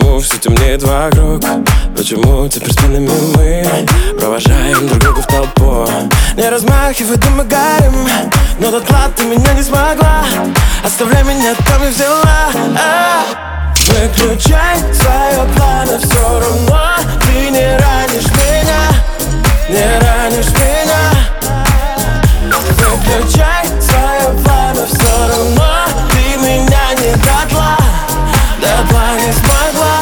Почему все темнеет вокруг? Почему теперь спинами мы провожаем друг друга в толпу? Не размахивай, да мы горим, но дотла ты меня не смогла. Оставляй меня, там и взяла. Выключай свои планы, все равно ты не ранишь меня, не ранишь меня. Выключай свои планы, все равно ты меня не дотла, дотла не смогла.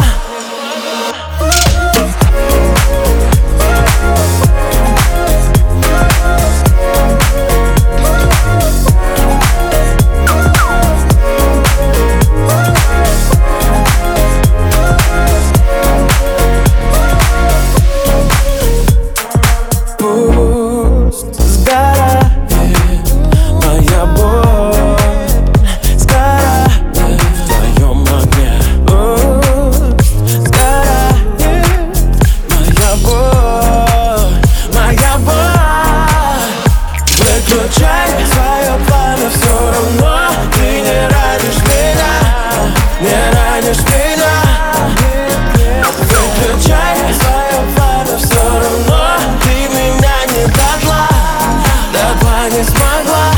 Выключай свои планы, все равно ты не ранишь меня, не ранишь меня. Выключай свои планы, все равно ты меня не дотла, дотла не смогла.